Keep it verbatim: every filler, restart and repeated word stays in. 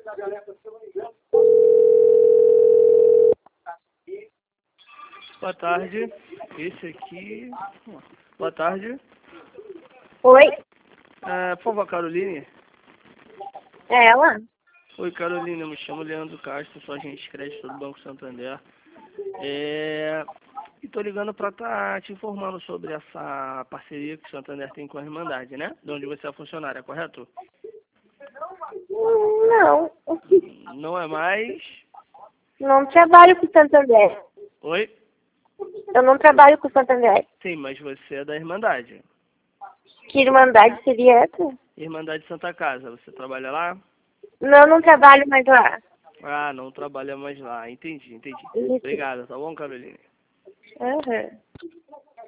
Boa tarde. Esse aqui... Boa tarde. Oi, É, por favor, Caroline. é ela? Oi, Carolina. Eu me chamo Leandro Castro, sou agente de crédito do Banco Santander. É... E tô ligando para estar te informando sobre essa parceria que o Santander tem com a Irmandade, né? De onde você é funcionária, correto? Hum, Não, Não é mais... não trabalho com Santander. Oi? Eu não trabalho com Santander. Sim, mas você é da Irmandade. Que irmandade seria essa? Irmandade Santa Casa, você trabalha lá? Não, não trabalho mais lá. Ah, não trabalha mais lá. Entendi, entendi. Isso. Obrigado, tá bom, Carolina? Aham.